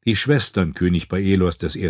Die Schwestern König Baelos I.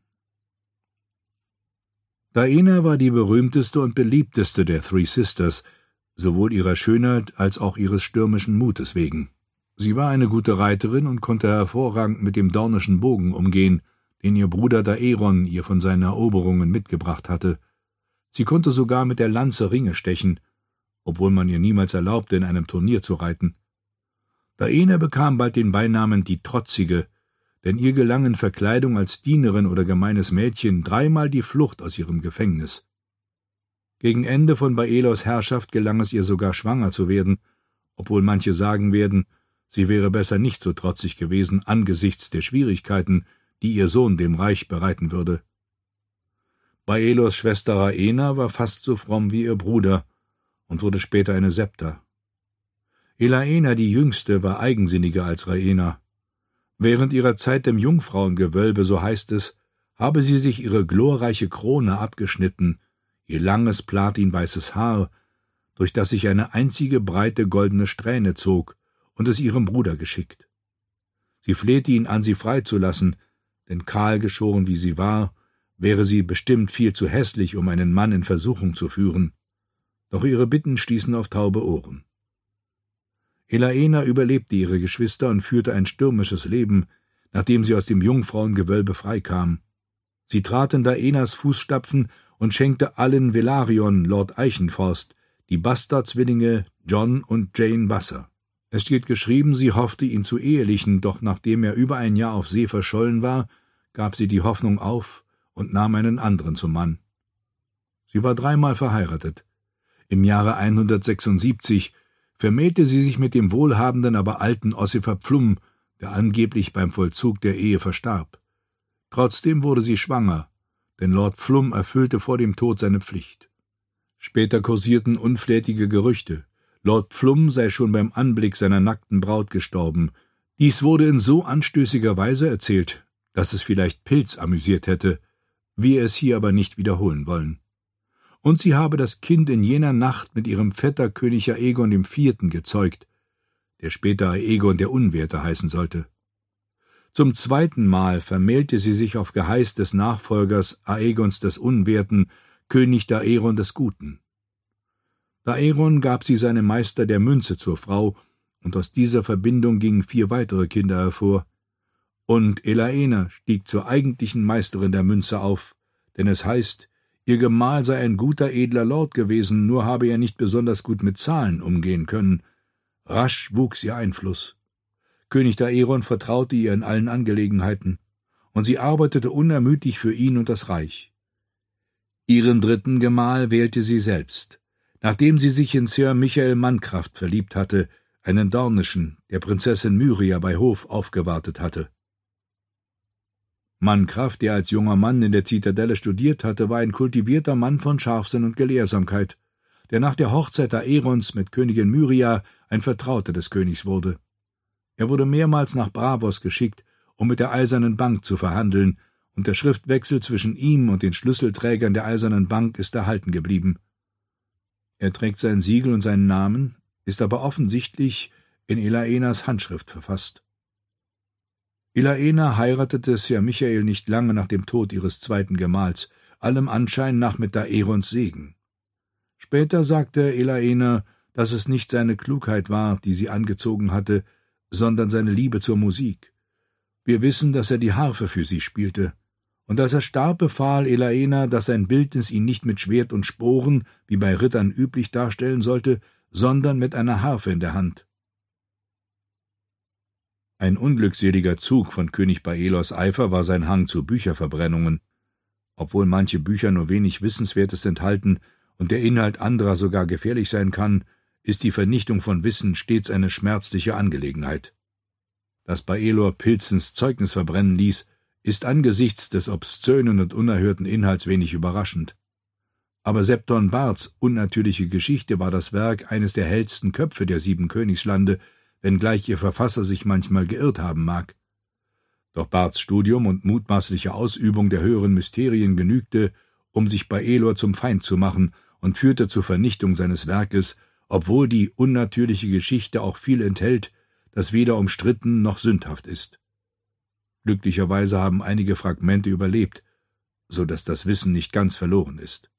Daena war die berühmteste und beliebteste der Three Sisters, sowohl ihrer Schönheit als auch ihres stürmischen Mutes wegen. Sie war eine gute Reiterin und konnte hervorragend mit dem dornischen Bogen umgehen, den ihr Bruder Daeron ihr von seinen Eroberungen mitgebracht hatte. Sie konnte sogar mit der Lanze Ringe stechen, obwohl man ihr niemals erlaubte, in einem Turnier zu reiten. Daena bekam bald den Beinamen die Trotzige, denn ihr gelang in Verkleidung als Dienerin oder gemeines Mädchen 3-mal die Flucht aus ihrem Gefängnis. Gegen Ende von Baelos Herrschaft gelang es ihr sogar, schwanger zu werden, obwohl manche sagen werden, sie wäre besser nicht so trotzig gewesen angesichts der Schwierigkeiten, die ihr Sohn dem Reich bereiten würde. Baelos Schwester Rhaena war fast so fromm wie ihr Bruder und wurde später eine Septa. Elaena, die Jüngste, war eigensinniger als Rhaena. Während ihrer Zeit im Jungfrauengewölbe, so heißt es, habe sie sich ihre glorreiche Krone abgeschnitten, ihr langes platinweißes Haar, durch das sich eine einzige breite goldene Strähne zog, und es ihrem Bruder geschickt. Sie flehte ihn an, sie freizulassen, denn kahl geschoren wie sie war, wäre sie bestimmt viel zu hässlich, um einen Mann in Versuchung zu führen. Doch ihre Bitten stießen auf taube Ohren. Elaena überlebte ihre Geschwister und führte ein stürmisches Leben, nachdem sie aus dem Jungfrauengewölbe freikam. Sie trat in Daenas Fußstapfen und schenkte allen Velaryon Lord Eichenforst, die Bastardzwillinge John und Jane Wasser. Es steht geschrieben, sie hoffte, ihn zu ehelichen, doch nachdem er über ein Jahr auf See verschollen war, gab sie die Hoffnung auf und nahm einen anderen zum Mann. Sie war 3-mal verheiratet. Im Jahre 176 vermählte sie sich mit dem wohlhabenden, aber alten Ossifer Pflumm, der angeblich beim Vollzug der Ehe verstarb. Trotzdem wurde sie schwanger, denn Lord Pflumm erfüllte vor dem Tod seine Pflicht. Später kursierten unflätige Gerüchte. Lord Pflumm sei schon beim Anblick seiner nackten Braut gestorben. Dies wurde in so anstößiger Weise erzählt, dass es vielleicht Pilz amüsiert hätte, wir es hier aber nicht wiederholen wollen. Und sie habe das Kind in jener Nacht mit ihrem Vetter König Aegon IV. Gezeugt, der später Aegon der Unwerte heißen sollte. Zum 2. Mal vermählte sie sich auf Geheiß des Nachfolgers Aegons des Unwerten, König Daeron des Guten. Daeron gab sie seinem Meister der Münze zur Frau, und aus dieser Verbindung gingen 4 weitere Kinder hervor. Und Elaena stieg zur eigentlichen Meisterin der Münze auf, denn es heißt, ihr Gemahl sei ein guter, edler Lord gewesen, nur habe er nicht besonders gut mit Zahlen umgehen können. Rasch wuchs ihr Einfluss. König Daeron vertraute ihr in allen Angelegenheiten, und sie arbeitete unermüdlich für ihn und das Reich. Ihren 3. Gemahl wählte sie selbst, nachdem sie sich in Sir Michael Mancraft verliebt hatte, einen Dornischen, der Prinzessin Myria bei Hof aufgewartet hatte. Mancraft, der als junger Mann in der Zitadelle studiert hatte, war ein kultivierter Mann von Scharfsinn und Gelehrsamkeit, der nach der Hochzeit Daerons mit Königin Myria ein Vertrauter des Königs wurde. Er wurde mehrmals nach Braavos geschickt, um mit der Eisernen Bank zu verhandeln, und der Schriftwechsel zwischen ihm und den Schlüsselträgern der Eisernen Bank ist erhalten geblieben. Er trägt sein Siegel und seinen Namen, ist aber offensichtlich in Elaenas Handschrift verfasst. Elaena heiratete Sir Michael nicht lange nach dem Tod ihres 2. Gemahls, allem Anschein nach mit Daerons Segen. Später sagte Elaena, dass es nicht seine Klugheit war, die sie angezogen hatte, sondern seine Liebe zur Musik. Wir wissen, dass er die Harfe für sie spielte, und als er starb, befahl Elaena, dass sein Bildnis ihn nicht mit Schwert und Sporen, wie bei Rittern üblich, darstellen sollte, sondern mit einer Harfe in der Hand. Ein unglückseliger Zug von König Baelos Eifer war sein Hang zu Bücherverbrennungen. Obwohl manche Bücher nur wenig Wissenswertes enthalten und der Inhalt anderer sogar gefährlich sein kann, ist die Vernichtung von Wissen stets eine schmerzliche Angelegenheit. Dass Baelor Pilzens Zeugnis verbrennen ließ, ist angesichts des obszönen und unerhörten Inhalts wenig überraschend. Aber Septon Barts unnatürliche Geschichte war das Werk eines der hellsten Köpfe der 7 Königslande, wenngleich ihr Verfasser sich manchmal geirrt haben mag. Doch Barts Studium und mutmaßliche Ausübung der höheren Mysterien genügte, um sich Baelor zum Feind zu machen, und führte zur Vernichtung seines Werkes, obwohl die unnatürliche Geschichte auch viel enthält, das weder umstritten noch sündhaft ist. Glücklicherweise haben einige Fragmente überlebt, so dass das Wissen nicht ganz verloren ist.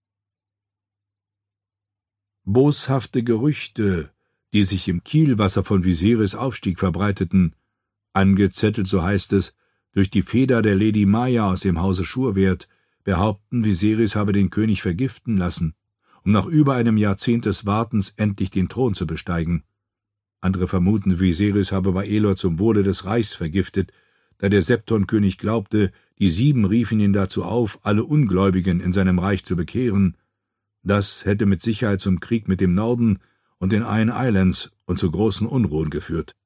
Boshafte Gerüchte, die sich im Kielwasser von Viserys Aufstieg verbreiteten, angezettelt, so heißt es, durch die Feder der Lady Maya aus dem Hause Schurwert, behaupten, Viserys habe den König vergiften lassen, um nach über einem Jahrzehnt des Wartens endlich den Thron zu besteigen. Andere vermuten, Viserys habe Baelor zum Wohle des Reichs vergiftet, da der Septonkönig glaubte, die 7 riefen ihn dazu auf, alle Ungläubigen in seinem Reich zu bekehren. Das hätte mit Sicherheit zum Krieg mit dem Norden und den Iron Islands und zu großen Unruhen geführt.